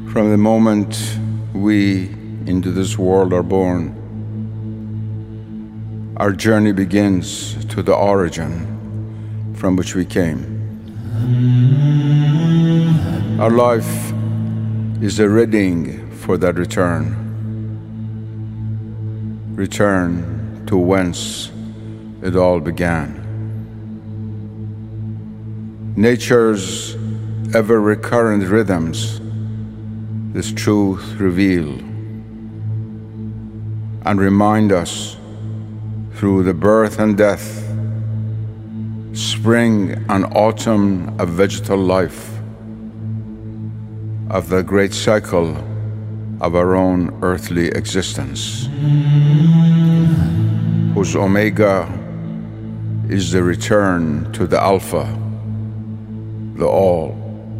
From the moment we into this world are born, our journey begins to the origin from which we came. Our life is a readying for that return. Return to whence it all began. Nature's ever-recurrent rhythms this truth reveal and remind us through the birth and death, spring and autumn of vegetal life, of the great cycle of our own earthly existence, whose omega is the return to the alpha, the all.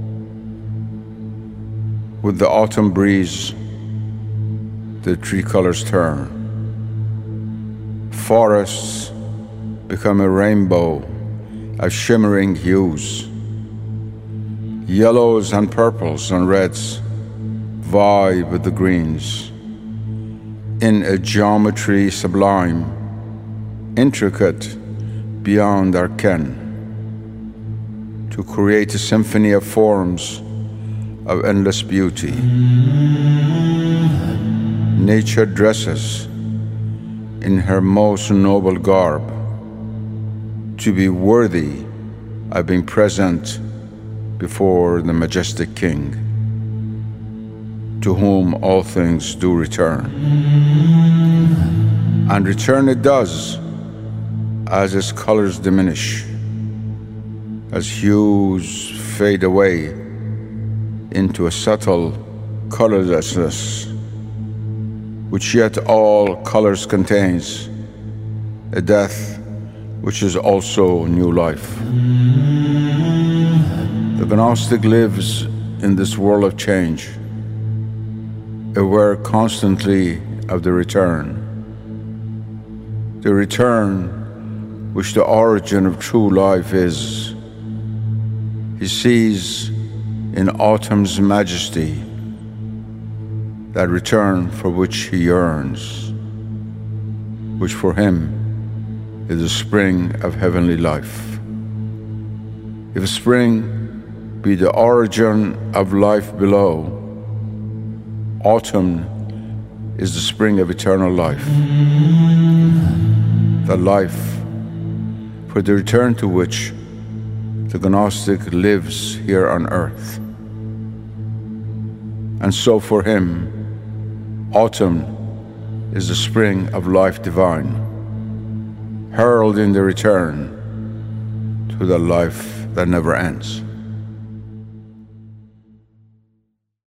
With the autumn breeze, the tree colors turn. Forests become a rainbow of shimmering hues. Yellows and purples and reds vie with the greens in a geometry sublime, intricate beyond our ken, to create a symphony of forms of endless beauty. Nature dresses in her most noble garb to be worthy of being present before the majestic King, to whom all things do return. And return it does as its colors diminish, as hues fade away into a subtle colorlessness, which yet all colors contains, a death which is also new life. The Gnostic lives in this world of change, aware constantly of the return which the origin of true life is. He sees in autumn's majesty that return for which he yearns, which for him is the spring of heavenly life. If spring be the origin of life below, autumn is the spring of eternal life, the life for the return to which the Gnostic lives here on earth. And so for him, autumn is the spring of life divine, heralding the return to the life that never ends.